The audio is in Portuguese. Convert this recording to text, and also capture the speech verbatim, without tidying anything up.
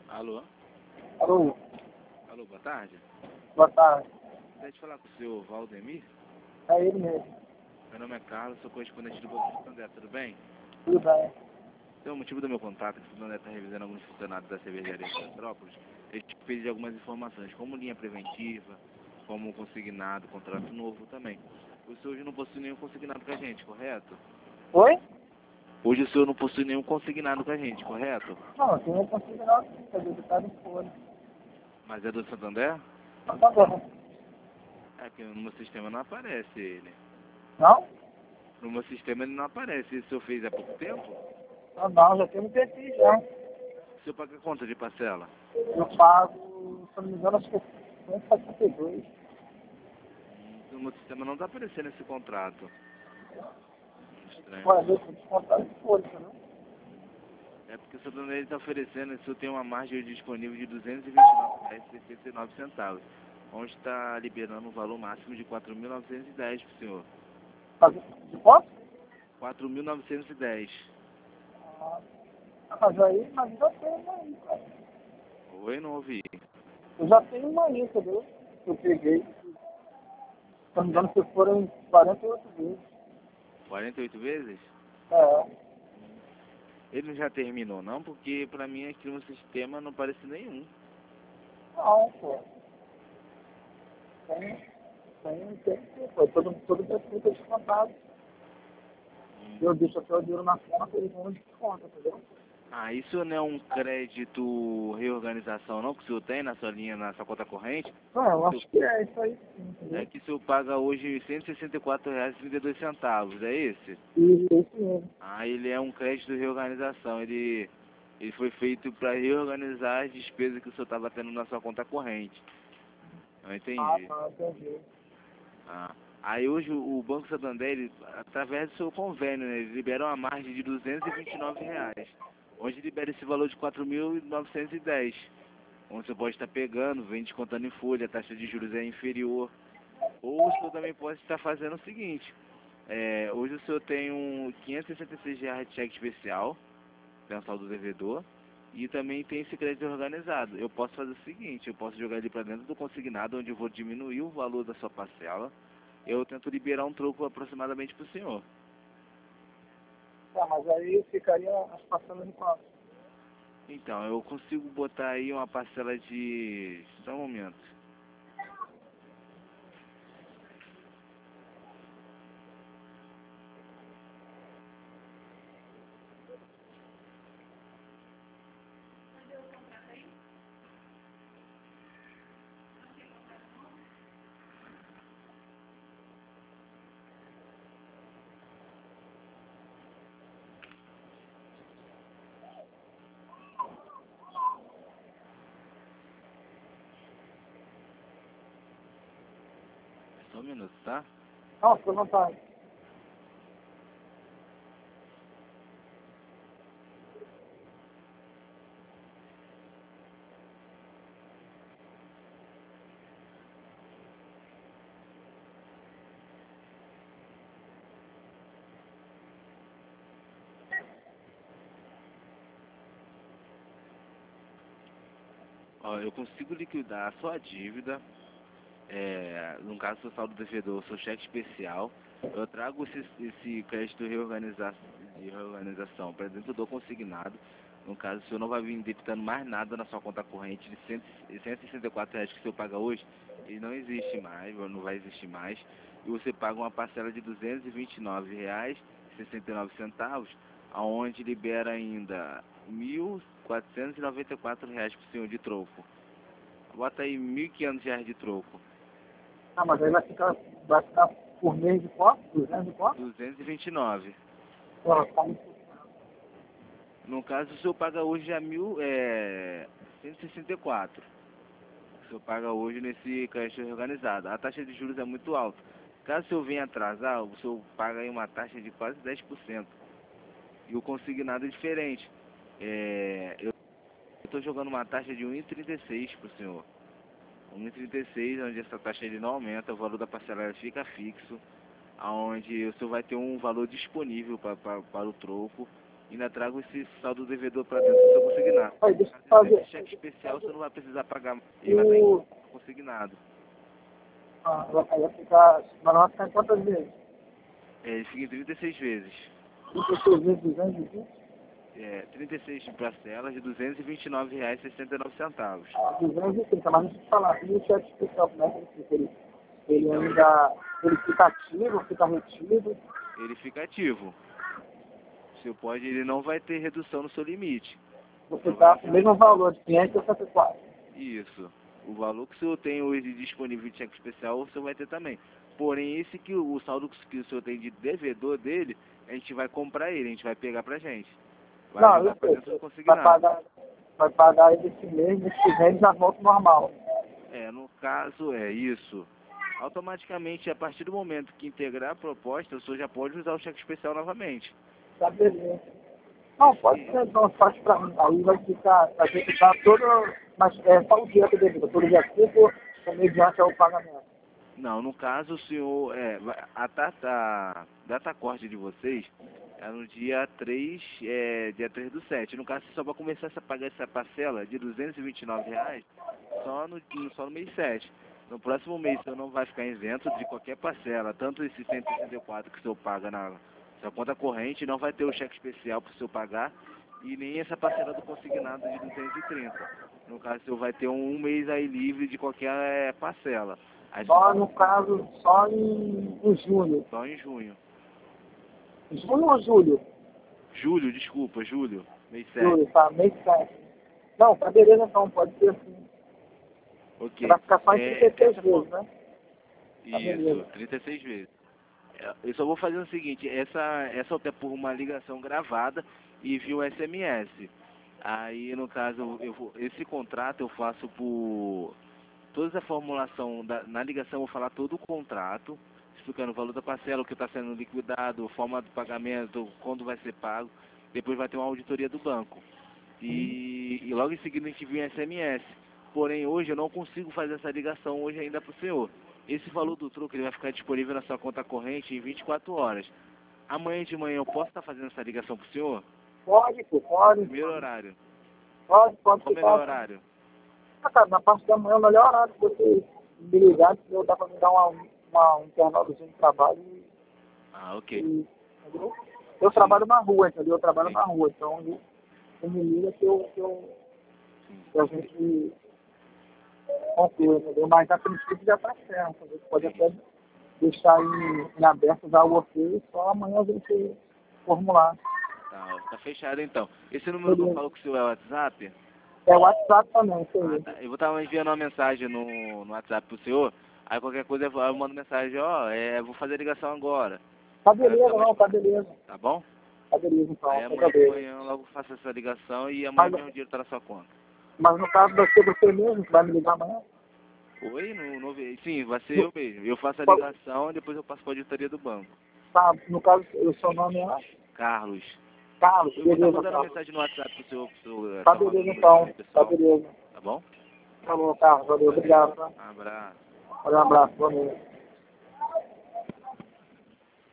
Alô? Alô, Alô, boa tarde. boa tarde. Gostaria de falar com o senhor Valdemir? É ele mesmo. Meu nome é Carlos, sou correspondente do Banco Santander, tudo bem? Tudo bem. Então, o motivo do meu contato é que o Santander está revisando alguns funcionários da cervejaria de Petrópolis. Ele te pediu algumas informações, como linha preventiva, como consignado, contrato novo também. O senhor hoje não possui nenhum consignado com a gente, correto? Oi? Hoje o senhor não possui nenhum consignado com a gente, correto? Não, eu não consigo não, quer dizer, que tá no fone. Mas é do Santander? Não tá bom. É que no meu sistema não aparece ele. Não? No meu sistema ele não aparece. Isso o senhor fez há pouco tempo? Não, não, já tem um perfil já. O senhor paga conta de parcela? Eu pago, se eu não me engano, acho que é cento e setenta e dois. No meu sistema não está aparecendo esse contrato. Estranho. Olha, eu tenho que descontar de folha, né? É porque o Santander está oferecendo, isso tem uma margem disponível de duzentos e vinte e nove reais e sessenta e nove centavos, onde está liberando um valor máximo de quatro mil novecentos e dez para o senhor. Fazer de quanto? quatro mil novecentos e dez. Ah, mas aí, mas já tem uma aí, cara. Oi, não ouvi. Eu já tenho uma aí, entendeu? Que eu peguei. Se eu não me engano, se foram quarenta e oito vezes. quarenta e oito vezes? É. Ele não já terminou não, porque para mim aqui no sistema não aparece nenhum. Não, pô. Tem, tem, tem, tem, pô. Todo, todo perfil é descontado. Eu deixo até o dinheiro na conta e eles vão desconto, entendeu? Ah, isso não é um crédito reorganização não, que o senhor tem na sua linha, na sua conta corrente? Não, eu acho que é isso aí sim, É entendeu? que o senhor paga hoje cento e sessenta e quatro reais e trinta e dois centavos, é esse? E é isso mesmo. Ah, ele é um crédito de reorganização. Ele, ele foi feito para reorganizar as despesas que o senhor estava tendo na sua conta corrente. Eu Ah, entendi. tá, entendi. Ah. Aí hoje o o Banco Santander, ele, através do seu convênio, né, ele libera uma margem de duzentos e vinte e nove reais, onde libera esse valor de quatro mil novecentos e dez, onde você pode estar pegando, vem descontando em folha, a taxa de juros é inferior. Ou o senhor também pode estar fazendo o seguinte, é, hoje o senhor tem um quinhentos e sessenta e seis reais de cheque especial, mensal do devedor, e também tem esse crédito organizado. Eu posso fazer o seguinte, eu posso jogar ele para dentro do consignado, onde eu vou diminuir o valor da sua parcela, eu tento liberar um troco aproximadamente para o senhor. Tá, mas aí ficaria as parcelas de quanto? Então, eu consigo botar aí uma parcela de... Só um momento. Só um minuto, tá? Não, fica à vontade. Ó, eu consigo liquidar a sua dívida, é, no caso do saldo devedor, seu cheque especial. Eu trago esse, esse crédito reorganiza de reorganização para dentro do consignado. No caso, o senhor não vai vir debitando mais nada na sua conta corrente de cento e sessenta e quatro reais que o senhor paga hoje. Ele não existe mais, não vai existir mais. E você paga uma parcela de duzentos e vinte e nove reais e sessenta e nove centavos, aonde libera ainda mil quatrocentos e noventa e quatro reais para o senhor de troco. Bota aí mil e quinhentos reais de troco. Ah, mas aí vai ficar, vai ficar por mês de quanto? duzentos de quanto? duzentos e vinte e nove. Pô, tá muito... No caso, o senhor paga hoje já mil, é, cento e sessenta e quatro. O senhor paga hoje nesse crédito organizado. A taxa de juros é muito alta. Caso o senhor venha atrasar, o senhor paga aí uma taxa de quase dez por cento. E o consignado é diferente. É, eu estou jogando uma taxa de um vírgula trinta e seis para o senhor. um vírgula trinta e seis, onde essa taxa ele não aumenta, o valor da parcela fica fixo, onde o senhor vai ter um valor disponível pra, pra, para o troco. ainda trago esse saldo devedor para dentro do seu consignado. Aí, deixa eu Esse fazer. cheque especial você não vai precisar pagar, ele vai estar O... em consignado. Ah, vai vai ficar. Mas não vai ficar em quantas vezes? É, ele fica em trinta e seis vezes. trinta e seis vezes duzentos e vinte? É, trinta e seis parcelas de duzentos e vinte e nove reais e sessenta e nove centavos. Ah, duzentos e trinta, mas deixa eu te falar. E o cheque especial, como é que ele fica? Ele, ele Então, ainda. Ele fica ativo, fica retido. ele fica ativo. O seu pode, ele não vai ter redução no seu limite. Você está com o mesmo valor de quinhentos e sessenta e quatro. Isso. O valor que o senhor tem hoje disponível de cheque especial, o senhor vai ter também. Porém, esse que o, o saldo que o senhor tem de devedor dele, a gente vai comprar ele, a gente vai pegar pra gente. Vai Não, jogar eu pra sei. dentro do Vai consignado. pagar, vai pagar ele esse mês, mês que vem já volta ao normal. É, no caso, é isso. Automaticamente, a partir do momento que integrar a proposta, o senhor já pode usar o cheque especial novamente. Tá beleza. Não, pode ser, então faz pra mim. Aí vai ficar, vai ficar todo. Mas é só o dia que eu devido, todo dia cinco, mediante ao pagamento. Não, no caso, o senhor, é, vai- a data, a data corte de vocês é no dia três, é, dia três do sete. No caso, você só vai começar a pagar essa parcela de duzentos e vinte e nove reais só no, só no mês sete. No próximo mês, o senhor não vai ficar isento de qualquer parcela, tanto esse cento e sessenta e quatro que o senhor paga na sua conta corrente, não vai ter o cheque especial para o senhor pagar, e nem essa parcela do consignado de duzentos e trinta. No caso, o senhor vai ter um, um mês aí livre de qualquer é, parcela. Aí Só no caso, só em, em julho. só em junho. Junho ou julho? Julho, desculpa, julho. Mês sete. Julho, tá, mês sete. Não, tá beleza então, pode ser assim. Ok. Vai ficar só em É, trinta e seis essa vezes, for- né? Tá Isso, beleza. trinta e seis vezes. É, eu só vou fazer o seguinte, essa, essa é por uma ligação gravada e via o S M S. Aí, no caso, eu vou, esse contrato eu faço por... Toda a formulação, da, na ligação eu vou falar todo o contrato, explicando o valor da parcela, o que está sendo liquidado, forma do pagamento, quando vai ser pago. Depois vai ter uma auditoria do banco. E, e logo em seguida a gente viu um S M S. Porém, hoje eu não consigo fazer essa ligação hoje ainda para o senhor. Esse valor do troco ele vai ficar disponível na sua conta corrente em vinte e quatro horas. Amanhã de manhã eu posso estar fazendo essa ligação para o senhor? Pode, pô, pode. Primeiro horário. Pode, pode Qual o ficar. melhor horário? Ah, cara, na parte da manhã é o melhor horário que você me ligar, que eu dá pra me dar uma, uma, um intervalozinho de trabalho e, Ah, ok. e- entendeu? Eu trabalho na rua, entendeu? Eu trabalho Sim. na rua, então eu- você me liga que eu, que eu que a gente conclui, entendeu? Mas a princípio já tá certo, entendeu? Você pode Sim. até deixar em, em aberto já o ok, só amanhã a gente formular. Tá, tá fechado então. Esse número que eu falo com o senhor é o WhatsApp? É o WhatsApp também, isso Ah, aí. tá. Eu vou estar enviando uma mensagem no, no WhatsApp pro senhor. Aí qualquer coisa eu eu mando mensagem, ó, é, vou fazer a ligação agora. Tá Aí eu beleza, fico mais- não, tá beleza. Tá bom? Tá beleza, então, Aí tá amanhã de beleza. manhã eu logo faço essa ligação e amanhã Mas- mesmo o dinheiro tá na sua conta. Mas no caso vai ser você mesmo que vai me ligar amanhã? Oi? No, no, sim, vai ser eu mesmo. Eu faço a Qual- ligação e depois eu passo para a auditoria do banco. Tá, no caso, o seu nome é Carlos. Carlos, Eu vou estar beleza, mandando uma Carlos. mensagem no WhatsApp pro seu, pro seu Tá salvar o beleza número então, também, tá pessoal. beleza. Tá bom? Falou, Carlos, valeu, obrigado. Tá? Um abraço. Valeu, um abraço, boa noite.